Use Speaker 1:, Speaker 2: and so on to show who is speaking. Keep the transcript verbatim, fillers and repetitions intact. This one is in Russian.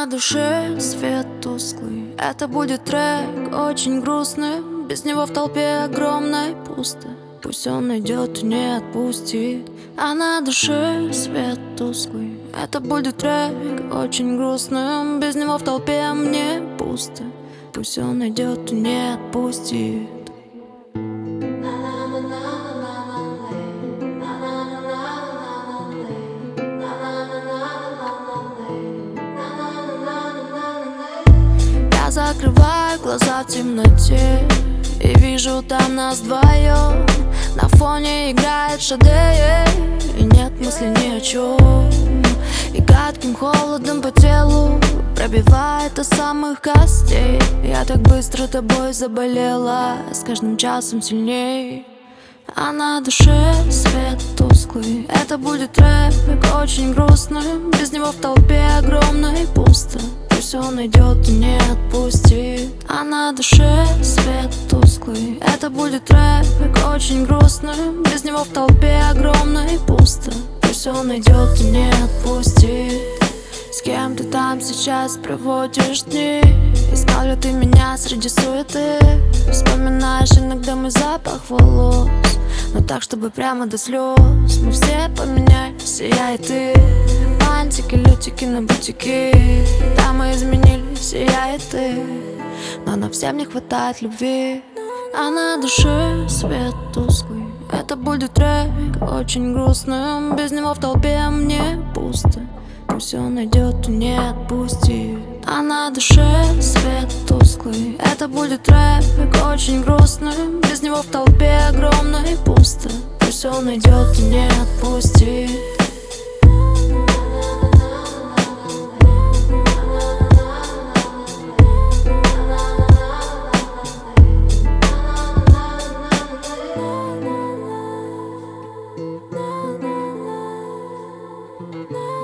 Speaker 1: на душе свет тусклый. Это будет трек очень грустный. Без него в толпе огромной пусто. Пусть он идет и не отпустит. А на душе свет тусклый. Это будет трек очень грустный. Без него в толпе мне пусто. Пусть он идет и не отпустит. Я закрываю глаза в темноте и вижу там нас вдвоем. На фоне играет Шаде, и нет мысли ни о чем. И гадким холодом по телу пробивает до самых костей. Я так быстро тобой заболела, с каждым часом сильней. А на душе свет тусклый. Это будет трек очень грустный. Без него в толпе огромной пусто. Пусть он идет и не отпустит. А на душе свет тусклый. Это будет трек очень грустный. Без него в толпе огромной пусто. Пусть он идет и не отпустит. С кем ты там сейчас проводишь дни? Искал ли ты меня среди суеты? Вспоминаешь иногда мой запах волос, но так, чтобы прямо до слез. Мы все поменялись, и я и ты. Бантики, лютики на бутики. Да, мы изменились, и я и ты. Но нам всем не хватает любви. А на душе свет тусклый. Это будет трек очень грустный. Без него в толпе мне пусто. Пусть он идет и не отпустит. А на душе свет тусклый. Это будет трек очень грустный. Без него в толпе огромной пусто. Пусть он идет и не отпустит.
Speaker 2: No.